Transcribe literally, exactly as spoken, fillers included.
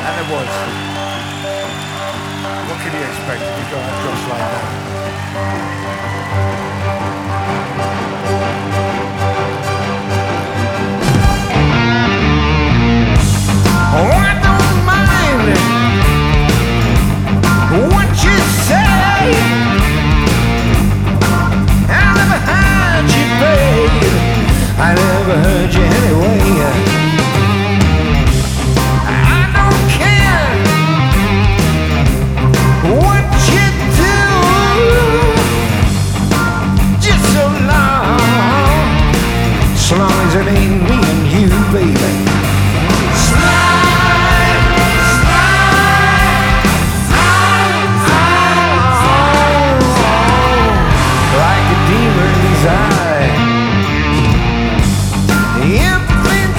And it was. What can you expect if you got Josh like that?